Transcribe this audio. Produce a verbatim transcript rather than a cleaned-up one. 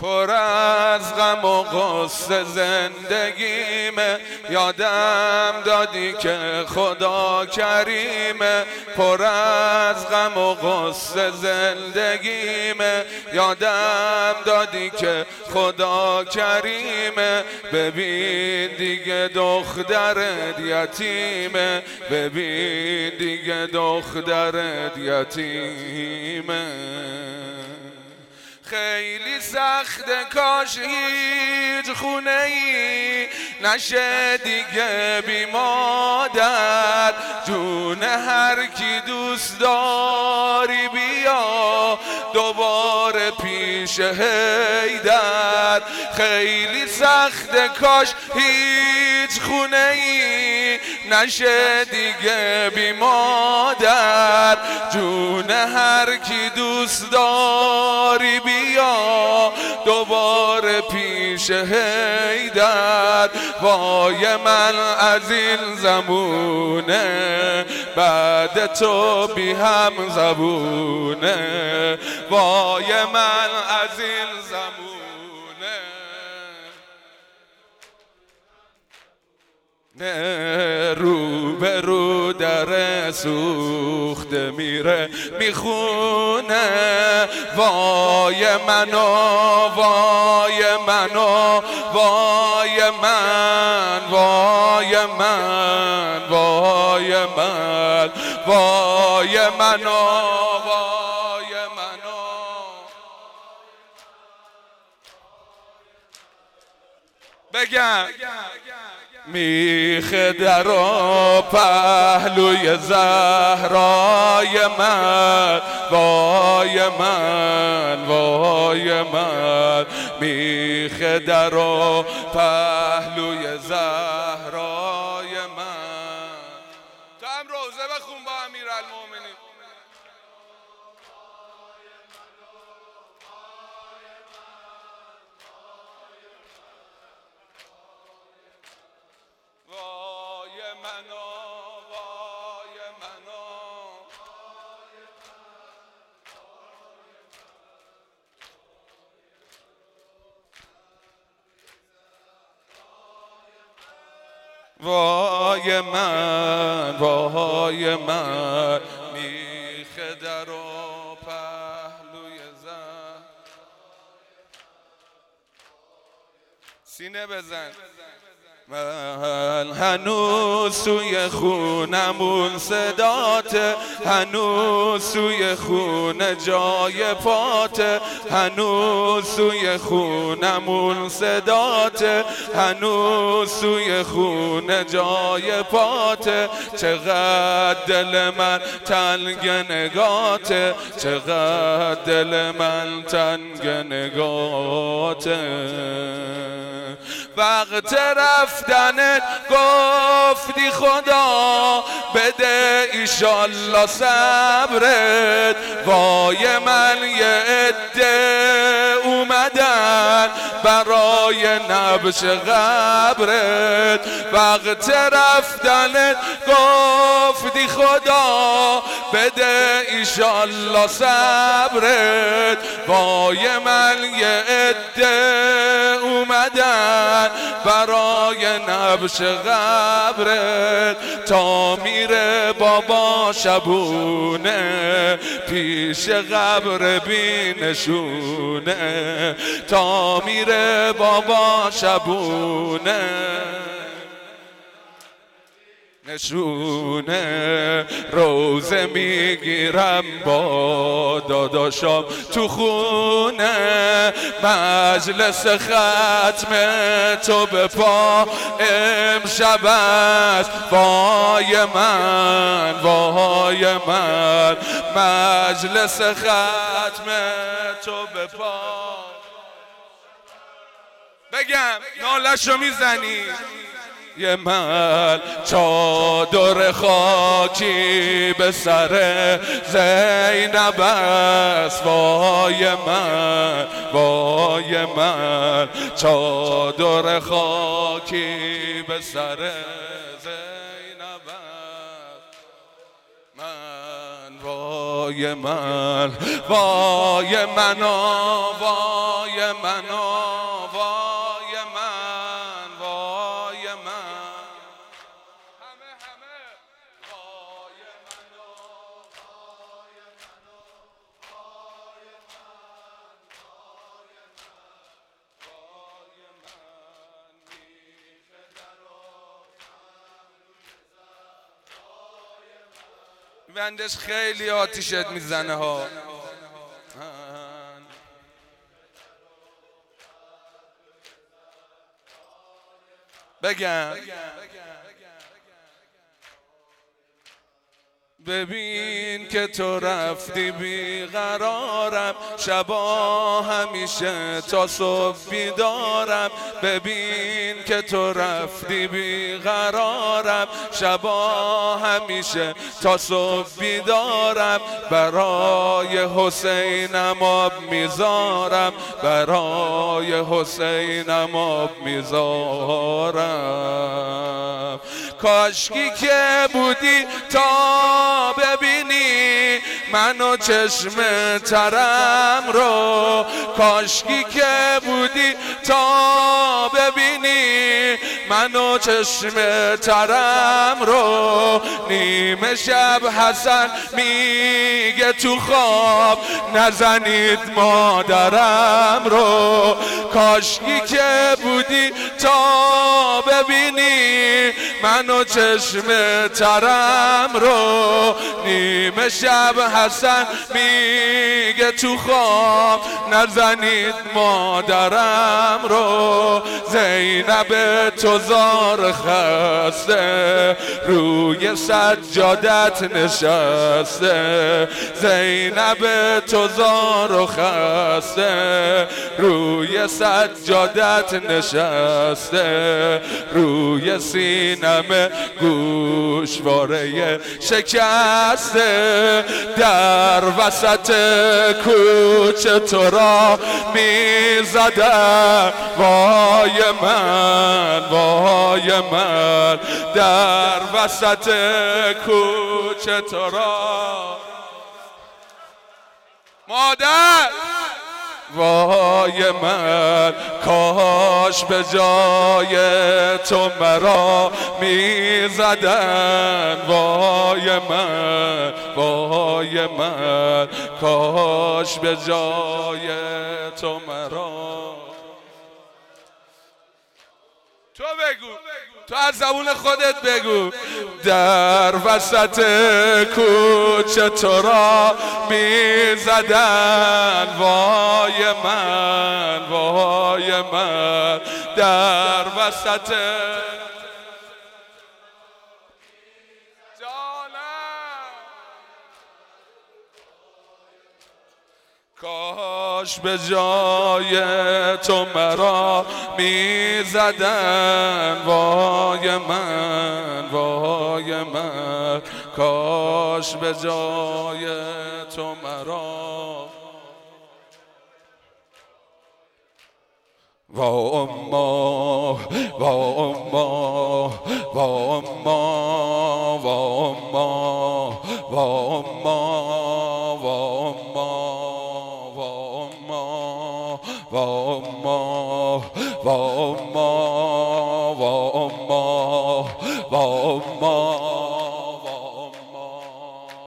پر از غم و غصه زندگیمه، یادم دادی که خدا کریمه. پر از غم و غصه زندگیمه، یادم دادی که خدا کریمه. ببین دیگه دخترت یتیمه، ببین دیگه دخترت یتیمه. خیلی سخته کاش هیچ خونه ای نشه دیگه بی مادر. جون هر کی دوست داری بیا دوباره پیش حیدر. خیلی سخته کاش هیچ خونه ای نشه دیگه بی مادر. جون هر کی دوست داری بیا دوباره پیش حیدر. وای من از این زمونه بعد تو بی هم زبونه. وای من از این زمونه رو به رو در سوخته میره میخونه. وای منو وای منو وای من وای من وای من وای منو وای منو. بگم میخ در و پهلوی زهرای من وای من وای من. میخ در و پهلوی زهرای من. تو هم روزه بخون با امیرالمومنین. وای منو وای منو وای من وای من. میخ در و پهلوی زهر. سینه بزن. من هنوز سوی خونمون صدات، هنوز سوی خونه جای پات. هنوز سوی خونمون صدات، هنوز سوی خونه جای پات. چقدر دل من تنگ نگاته، چقدر دل من تنگ نگاته. وقت رفتنت گفتی خدا بده ایشالله صبرت. وای من یه عده اومدن برای نبش قبرت. وقت رفتنت گفتی خدا بده ایشالله صبرت. وای من یه عده اومدن برای نبش قبرت. تا میره بابا شبونه پیش قبر بی نشونه. تا میره بابا شبونه نشونه. روزه میگیرم با داداشم تو خونه. مجلس ختم تو به پا امشب است. وای من وای من. مجلس ختم تو به پا. بگم نالشو میزنی. یه من چادر خاکی به سر زینب است. وای من وای من. چادر خاکی به سر زینب است. من وای وای من وای من وای من وای من وای من همه همه وای من وای من وای من وای من وای من میشه در بندش خیلی آتیشت میزنه ها. بگم ببین که تو رفتی بیقرارم، شبا همیشه تا صبح بیدارم. ببین که تو رفتی بیقرارم، شبا همیشه تا صبح بیدارم. برای حسینم آب میذارم، برای حسینم آب میذارم. کاشکی که بودی تا ببینی منو چشم ترم رو، کاشکی که بودی تا ببینی منو چشم ترم رو. نیمه شب حسن میگه تو خواب نزنید مادرم رو. کاشکی که بودی تا ببینی منو چشم ترم رو. نیمه شب حسن میگه تو خواب نزنید مادرم رو. زینب تو زار خسته روی سجادت نشسته، زینب تو زار خسته روی سجادت نشسته. روی سینم گوشواره شکسته، در وسط کوچه تو را میزدم. وای من وای من در وسط کوچه تو را مادر. وای من کاش به جای تو مرا میزدن. وای من وای من کاش به جای تو مرا. تو بگو، تو از زبون خودت بگو. در وسط کوچه تو را میزدن. وای من وای من در وسط کاش به جای تو مرا میزدن. وای من وای من کاش به جای تو مرا. و اما و اما و اما و اما و اما و اما و اما و اما و اما